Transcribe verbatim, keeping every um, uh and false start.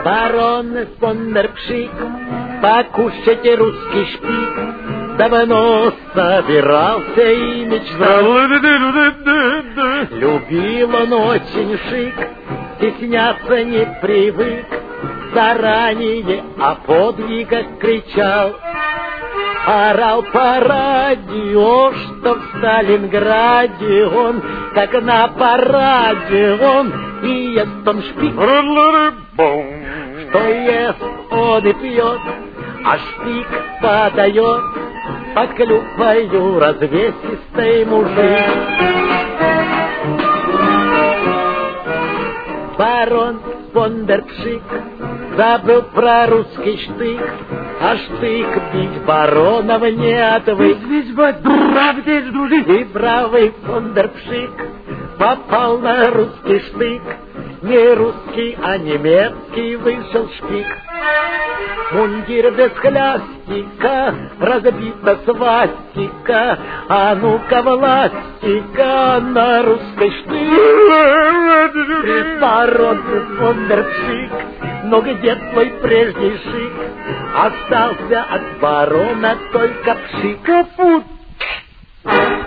Барон фон дер Пшик, покушайте русский шпик, давно собирался и мечтал. Любил он очень шик, стесняться не привык, заранее о подвигах кричал. Орал по радио, что в Сталинграде он, как на параде он, и ест он шпик. Что ест он и пьет, а шпик подает под клюквою развесистый мужик. Барон фон дер Пшик забыл про русский штык, а штык бить баронов не отвык. И бравый фон дер Пшик попал на русский штык, не русский, а немецкий вышел шпик. Мундир без хлястика, разбита свастика, а ну-ка властика на русской штык. И барон фон дер Пшик, но где твой прежний шик? Остался от барона только пшик.